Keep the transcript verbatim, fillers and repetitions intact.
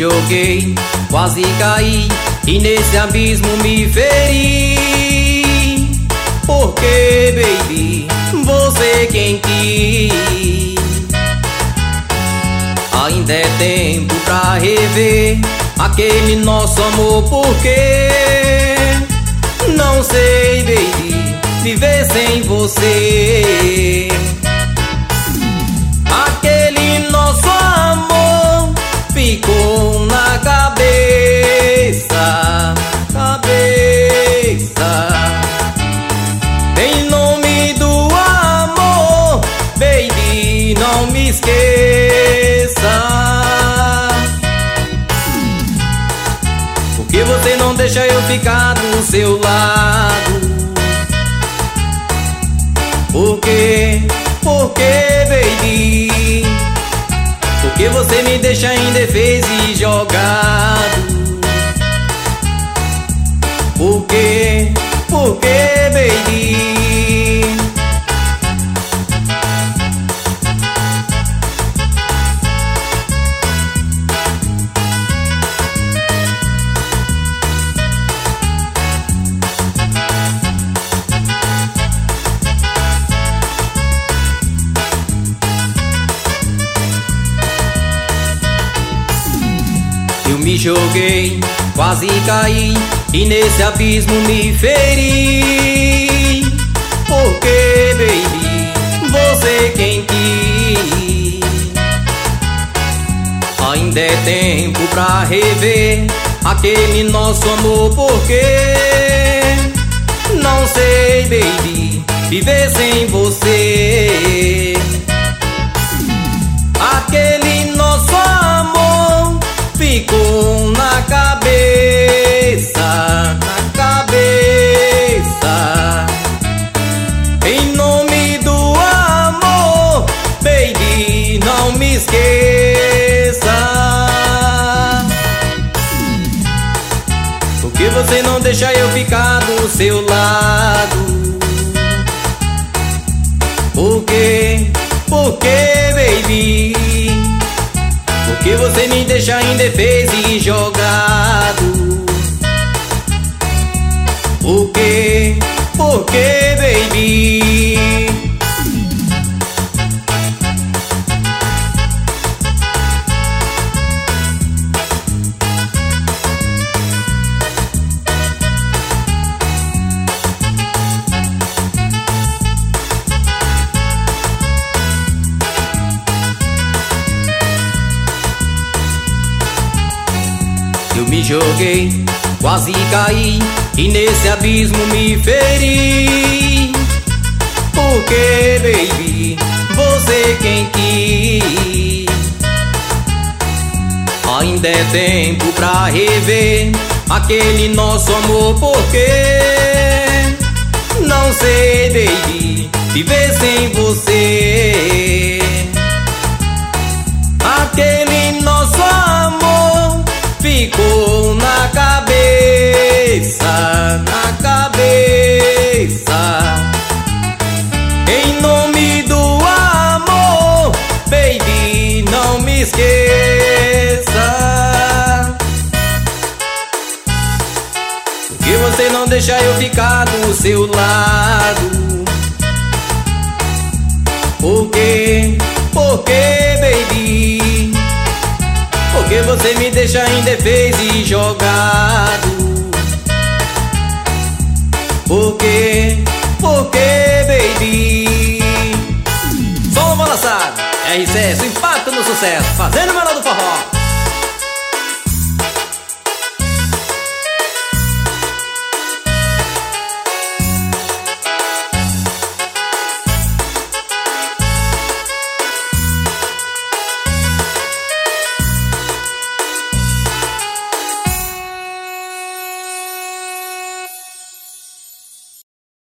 joguei, quase caí e nesse abismo me feri. Porque, baby, você quem quis. Ainda é tempo pra rever aquele nosso amor. Porque não sei, baby, viver sem você. Aquele nosso amor ficou na cabeça, cabeça. Em nome do amor, baby, não me esqueça. Porque você não deixa eu ficar do seu lado. Por quê? Por quê, baby? Porque você me deixa indefeso e jogado. Por quê? Por quê, baby? Eu me joguei, quase caí e nesse abismo me feri. Porque, baby, você quem quis. Ainda é tempo pra rever aquele nosso amor. Porque não sei, baby, viver sem você. Aquele nosso amor ficou na cabeça, na cabeça. Em nome do amor, baby, não me esqueça. Porque você não deixa eu ficar do seu lado. Por quê? Por quê, baby? Porque você me deixa indefeso e jogado. Por quê? Por quê, baby? Eu me joguei, quase caí e nesse abismo me feri. Porque, baby, você quem quis. Ainda é tempo pra rever aquele nosso amor. Porque não sei, baby, viver sem você. Aquele nosso amor ficou na cabeça, na cabeça. Em nome do amor, baby, não me esqueça. Porque você não deixa eu ficar do seu lado. Por quê? Por quê, baby? Porque você me deixa indefeso e jogado. Por quê? Por quê, baby? Som balançado, R C S, o impacto no sucesso, fazendo o melhor do forró.